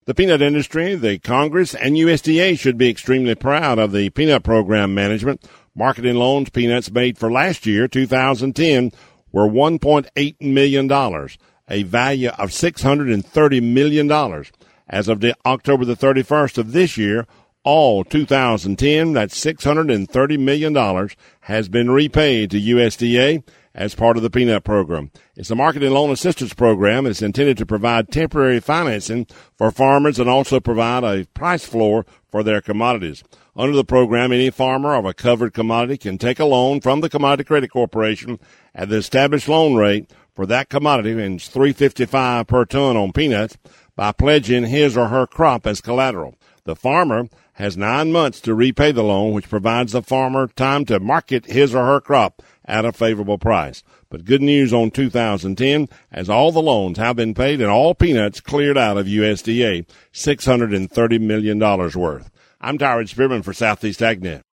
The peanut industry, the Congress, and USDA should be extremely proud of the peanut program management. Marketing loans peanuts made for last year, 2010, were $1.8 million, a value of $630 million. As of October the 31st of this year, all 2010, that's $630 million, has been repaid to USDA as part of the peanut program. It's a marketing loan assistance program. It's intended to provide temporary financing for farmers and also provide a price floor for their commodities. Under the program, any farmer of a covered commodity can take a loan from the Commodity Credit Corporation at the established loan rate for that commodity, and it's $3.55 per ton on peanuts, by pledging his or her crop as collateral. The farmer has 9 months to repay the loan, which provides the farmer time to market his or her crop at a favorable price. But good news on 2010, as all the loans have been paid and all peanuts cleared out of USDA, $630 million worth. I'm Tyrone Spearman for Southeast AgNet.